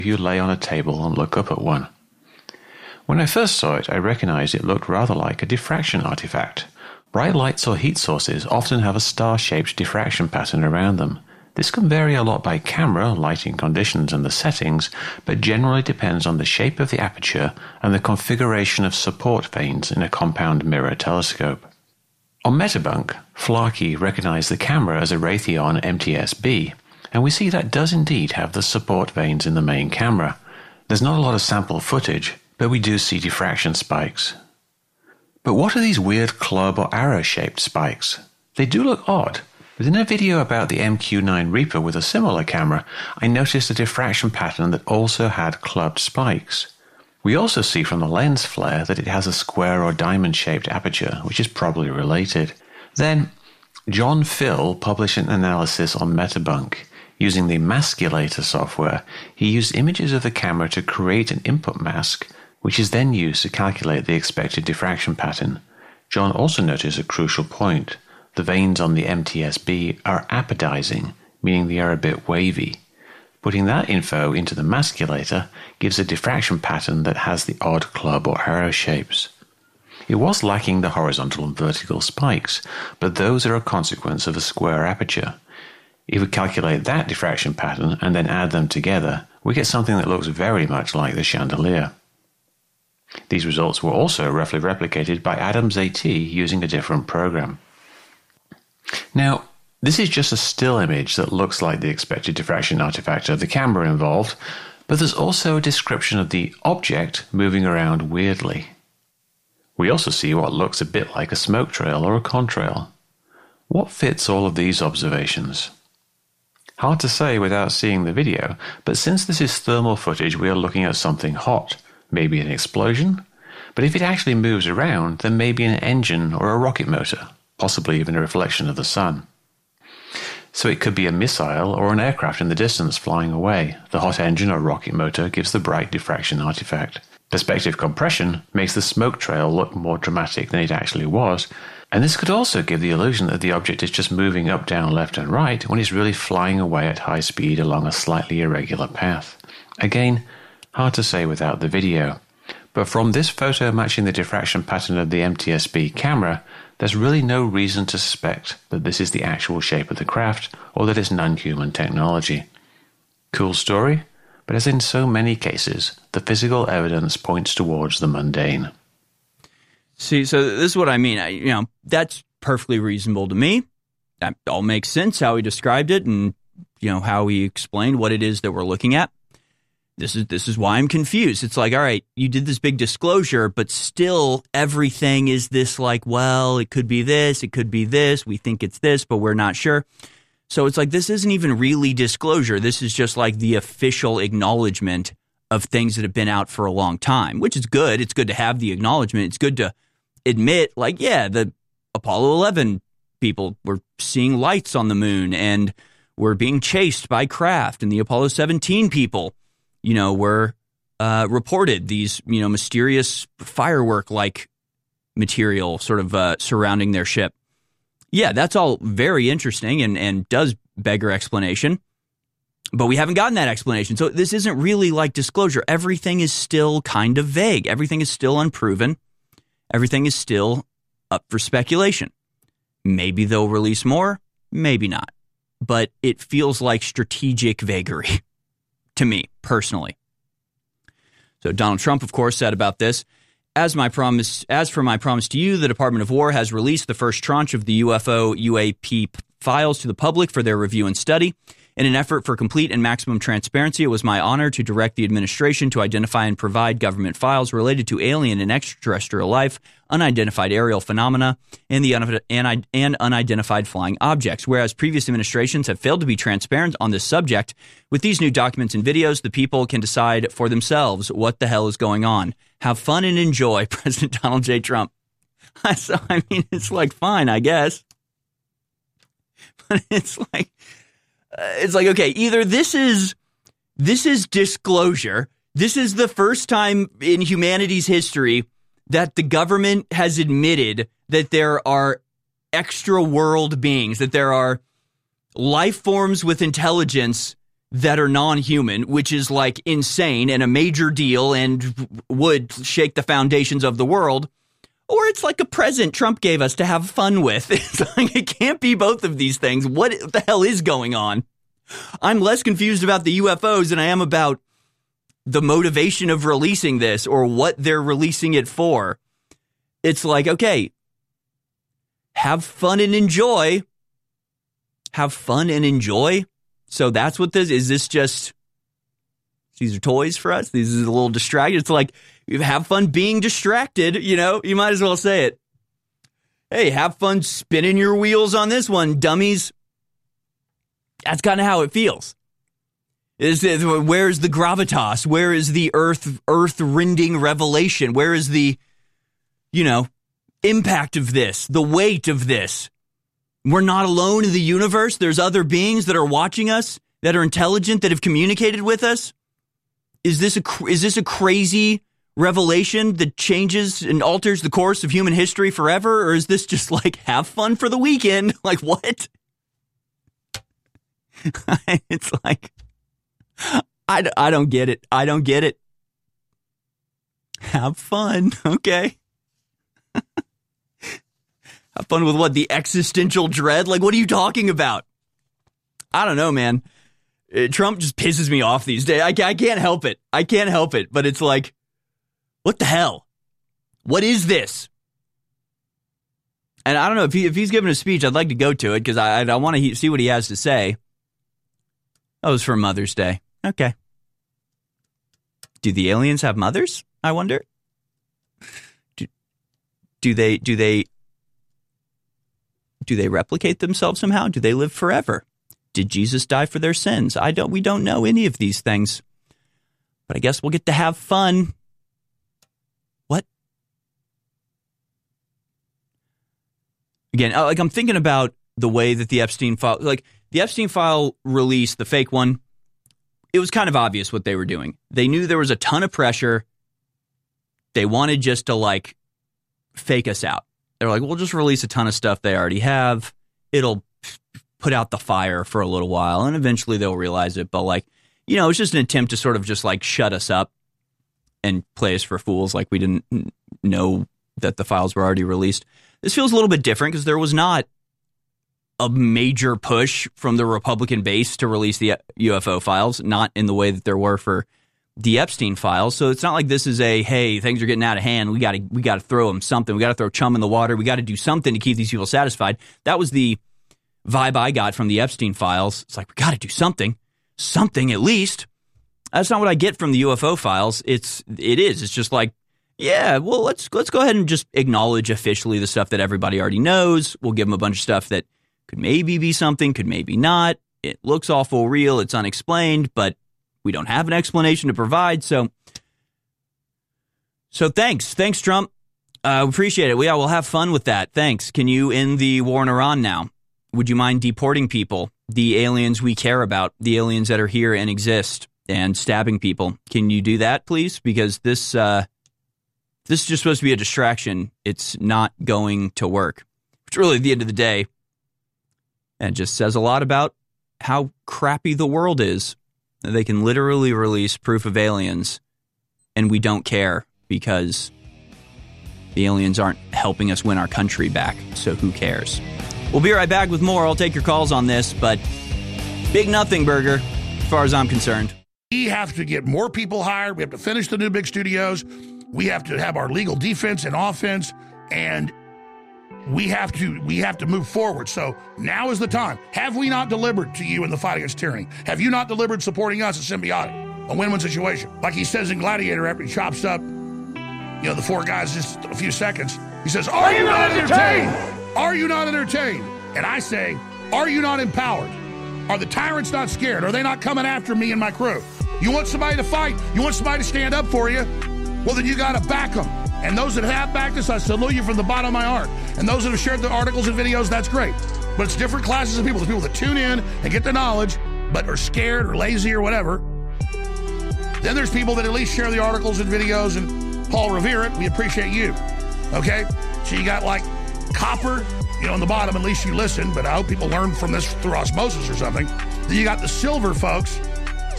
you lay on a table and look up at one. When I first saw it, I recognized it looked rather like a diffraction artifact. Bright lights or heat sources often have a star-shaped diffraction pattern around them. This can vary a lot by camera, lighting conditions, and the settings, but generally depends on the shape of the aperture and the configuration of support vanes in a compound mirror telescope. On Metabunk, Flarkey recognized the camera as a Raytheon MTS-B, and we see that does indeed have the support vanes in the main camera. There's not a lot of sample footage, but we do see diffraction spikes. But what are these weird club or arrow-shaped spikes? They do look odd, but in a video about the MQ-9 Reaper with a similar camera, I noticed a diffraction pattern that also had clubbed spikes. We also see from the lens flare that it has a square or diamond-shaped aperture, which is probably related. Then, John Phil published an analysis on Metabunk. Using the Maskulator software, he used images of the camera to create an input mask, which is then used to calculate the expected diffraction pattern. John also noticed a crucial point. The vanes on the MTS-B are apodizing, meaning they are a bit wavy. Putting that info into the Maskulator gives a diffraction pattern that has the odd club or arrow shapes. It was lacking the horizontal and vertical spikes, but those are a consequence of a square aperture. If we calculate that diffraction pattern and then add them together, we get something that looks very much like the chandelier. These results were also roughly replicated by Adams AT using a different program. Now, this is just a still image that looks like the expected diffraction artifact of the camera involved, but there's also a description of the object moving around weirdly. We also see what looks a bit like a smoke trail or a contrail. What fits all of these observations? Hard to say without seeing the video, but since this is thermal footage, we are looking at something hot. Maybe an explosion, but if it actually moves around, then maybe an engine or a rocket motor, possibly even a reflection of the sun. So it could be a missile or an aircraft in the distance flying away. The hot engine or rocket motor gives the bright diffraction artifact. Perspective compression makes the smoke trail look more dramatic than it actually was, and this could also give the illusion that the object is just moving up, down, left and right when it's really flying away at high speed along a slightly irregular path. Again, hard to say without the video, but from this photo matching the diffraction pattern of the MTS-B camera, there's really no reason to suspect that this is the actual shape of the craft or that it's non-human technology. Cool story, but as in so many cases, the physical evidence points towards the mundane. See, so this is what I mean. That's perfectly reasonable to me. That all makes sense, how he described it and, how he explained what it is that we're looking at. This is why I'm confused. It's like, all right, you did this big disclosure, but still everything is this like, well, it could be this, it could be this, we think it's this, but we're not sure. So it's like, this isn't even really disclosure. This is just like the official acknowledgement of things that have been out for a long time, which is good. It's good to have the acknowledgement. It's good to admit, like, yeah, the Apollo 11 people were seeing lights on the moon and were being chased by craft, and the Apollo 17 people were reported these, mysterious firework-like material sort of surrounding their ship. Yeah, that's all very interesting and does beg explanation, but we haven't gotten that explanation. So this isn't really like disclosure. Everything is still kind of vague. Everything is still unproven. Everything is still up for speculation. Maybe they'll release more, maybe not. But it feels like strategic vagary. To me, personally. So Donald Trump, of course, said about this, as for my promise to you, the Department of War has released the first tranche of the UFO UAP files to the public for their review and study. In an effort for complete and maximum transparency, it was my honor to direct the administration to identify and provide government files related to alien and extraterrestrial life, unidentified aerial phenomena, and unidentified flying objects. Whereas previous administrations have failed to be transparent on this subject, with these new documents and videos, the people can decide for themselves what the hell is going on. Have fun and enjoy, President Donald J. Trump. So, it's like, fine, I guess. But it's like, okay, either this is disclosure. This is the first time in humanity's history that the government has admitted that there are extra world beings, that there are life forms with intelligence that are non-human, which is like insane and a major deal and would shake the foundations of the world, or it's like a present Trump gave us to have fun with. It's like, it can't be both of these things. What the hell is going on? I'm less confused about the UFOs than I am about the motivation of releasing this or what they're releasing it for. It's like, okay, have fun and enjoy. Have fun and enjoy. So that's what this is. This just, these are toys for us. These is a little distracted. It's like, have fun being distracted. You know, you might as well say it. Hey, have fun spinning your wheels on this one, dummies. That's kind of how it feels. Where's the gravitas? Where is the earth-rending revelation? Where is the, impact of this, the weight of this? We're not alone in the universe. There's other beings that are watching us, that are intelligent, that have communicated with us. Is this a crazy revelation that changes and alters the course of human history forever? Or is this just like, have fun for the weekend? Like, what? It's like, I don't get it. I don't get it. Have fun. Okay. Have fun with what? The existential dread? Like, what are you talking about? I don't know, man. Trump just pisses me off these days. I can't help it. I can't help it. But it's like, what the hell? What is this? And I don't know, if he's giving a speech, I'd like to go to it because I want to see what he has to say. Oh, it was for Mother's Day. Okay. Do the aliens have mothers? I wonder. Do they replicate themselves somehow? Do they live forever? Did Jesus die for their sins? We don't know any of these things. But I guess we'll get to have fun. What? Again, I'm thinking about the way that the Epstein file, like the Epstein file release, the fake one, it was kind of obvious what they were doing. They knew there was a ton of pressure. They wanted just to like fake us out. They're like, we'll just release a ton of stuff they already have. It'll put out the fire for a little while, and eventually they'll realize it. But like, it's just an attempt to sort of just like shut us up and play us for fools, like we didn't know that the files were already released. This feels a little bit different because there was not a major push from the Republican base to release the UFO files, not in the way that there were for the Epstein files. So it's not like this is hey, things are getting out of hand. We got to throw them something. We got to throw chum in the water. We got to do something to keep these people satisfied. That was the vibe I got from the Epstein files. It's like, we got to do something at least. That's not what I get from the UFO files. It's just like, yeah, well, let's go ahead and just acknowledge officially the stuff that everybody already knows. We'll give them a bunch of stuff that could maybe be something, could maybe not. It looks awful real. It's unexplained, but we don't have an explanation to provide. So thanks, Trump. Appreciate it. We'll have fun with that. Thanks. Can you end the war in Iran now? Would you mind deporting people, the aliens we care about, the aliens that are here and exist, and stabbing people? Can you do that, please? Because this is just supposed to be a distraction. It's not going to work. Which really, at the end of the day, and just says a lot about how crappy the world is. They can literally release proof of aliens, and we don't care because the aliens aren't helping us win our country back. So who cares? We'll be right back with more. I'll take your calls on this, but big nothing burger as far as I'm concerned. We have to get more people hired. We have to finish the new big studios. We have to have our legal defense and offense, and we have to move forward. So now is the time. Have we not delivered to you in the fight against tyranny? Have you not delivered supporting us at Symbiotic? A win-win situation. Like he says in Gladiator after he chops up, the four guys just a few seconds. He says, are you not entertained? Are you not entertained? And I say, are you not empowered? Are the tyrants not scared? Are they not coming after me and my crew? You want somebody to fight? You want somebody to stand up for you? Well, then you got to back them. And those that have backed us, I salute you from the bottom of my heart. And those that have shared the articles and videos, that's great. But it's different classes of people. There's people that tune in and get the knowledge, but are scared or lazy or whatever. Then there's people that at least share the articles and videos and Paul revere it. We appreciate you. Okay? So you got like copper, on the bottom, at least you listen, but I hope people learn from this through osmosis or something. Then you got the silver folks